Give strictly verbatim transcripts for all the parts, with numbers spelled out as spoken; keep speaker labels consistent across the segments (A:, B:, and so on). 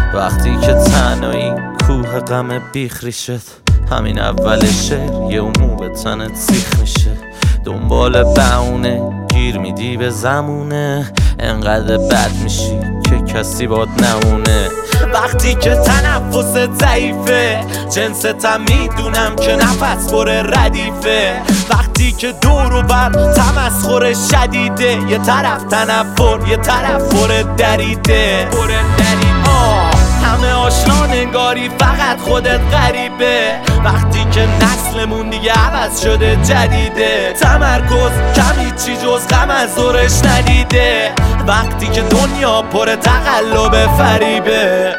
A: وقتی که تنهایی کوه غم بیخری شد، همین اول شعر یه مو به تنت سیخ میشه. دنبال بهونه گیر میدی به زمونه، انقدر بد میشی که کسی باد نمونه. وقتی که تنفست ضعیفه، جنستم میدونم که نفس بره ردیفه. وقتی که دور و بر تمسخر شدیده، یه طرف تنفر یه طرف بره دریده. آه همه آشنا نگاری فقط خودت غریبه. وقتی که نسلمون دیگه عوض شده جدیده، تمرکز کمی چی جز غم از دورش ندیده. وقتی که دنیا پر تقلب فریبه،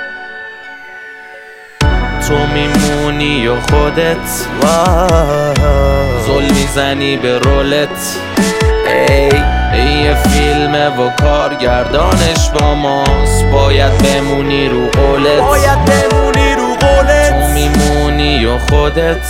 A: تو میمونی و خودت زل میزنی به رولت. ای ای یه فیلمه و کارگردانش با ماست، باید بمونی رو قولت. باید بمونی رو قولت. تو میمونی و خودت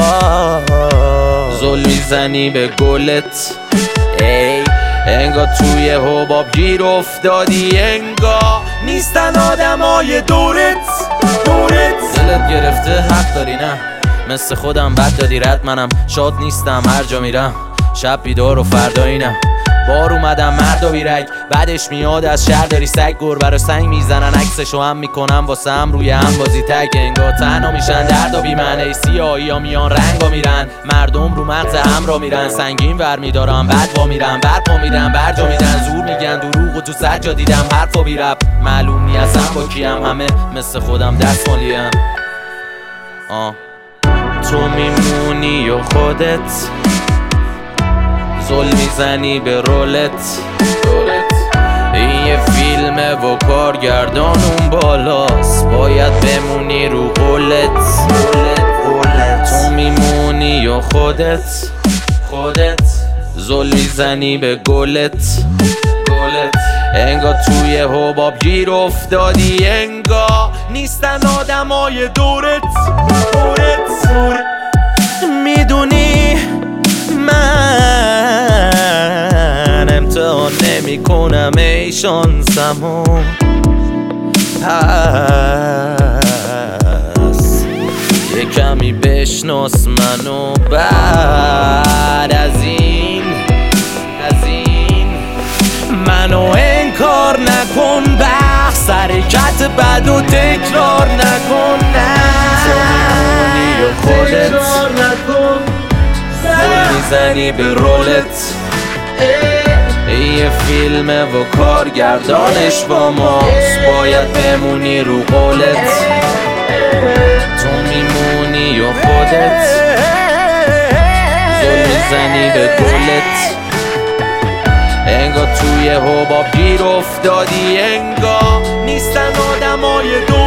A: زل میزنی به گلت. ای انگار توی حباب گیر افتادی، انگار نیستن آدمای دورت دورت. دلت گرفته حق داری نه، مثل خودم بد دادی رد. منم شاد نیستم هر جا میرم، شب بیدار و فردایینم. بار اومدم مرد و بیرک، بعدش میاد از شهر داری سگ. گربه رو سنگ میزنن عکسشو هم میکنم واسه هم روی هم بازی تگ. انگار تنها میشن درد و بیمعنی، سیاهی ها میان رنگا میرن، مردم رو مغز هم را میرن. سنگین ور میدارم بعد با میرن، برپا میرن برجا میدن. زور میگن دروغ و تو سجا دیدم حرف و بی رب. معلوم نی اصلا با کیم، همه مثل خودم دست مالیم. آه تو میمونی و خودت زل میزنی به رولت. این یه فیلمه و کارگردان اون بالاست، باید بمونی رو قولت. تو میمونی و خودت خودت زل میزنی به گلت گلت. انگار توی حباب گیر افتادی، انگار نیستن آدمای دورت دورت. میدونی من امتحان نمی کنم ای شانسمو، پس یه کمی بشناس منو. بعد از این از این منو انکار نکن، بحث حرکت بد و تکرار نکن. نه تکرار نکن، میزنی به رولت. یه فیلمه و کارگردانش با ماست، باید بمونی رو قولت. تو میمونی و خودت زل میزنی به گلت. انگار توی حباب گیر افتادی، انگار نیستن آدمای دو